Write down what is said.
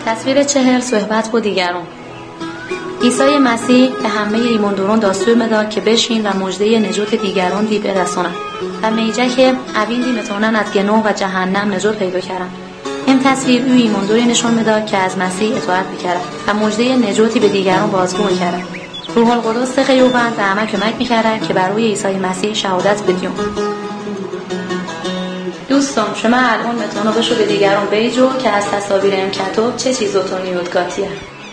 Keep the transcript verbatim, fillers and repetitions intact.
تصویر چهل صحبت با دیگران. عیسی مسیح به همه ایمانداران دستور می‌داد که بشین و مژده نجات دیگران دی برسانند و میجه که اوین دی میتونن از گناه و جهنم نجات پیدا کردن. این تصویر او ایمانداری نشون می‌داد که از مسیح اطاعت می‌کرد و مژده نجاتی به دیگران بازگو می‌کرد. روح القدس خیوبند به همه کمک می‌کرد که برای عیسی مسیح شهادت بدیم. دوستان شما الان میتونید بشو به دیگران بیجو که از تصاویر این کتاب چه چیزاتون یادگاتیه.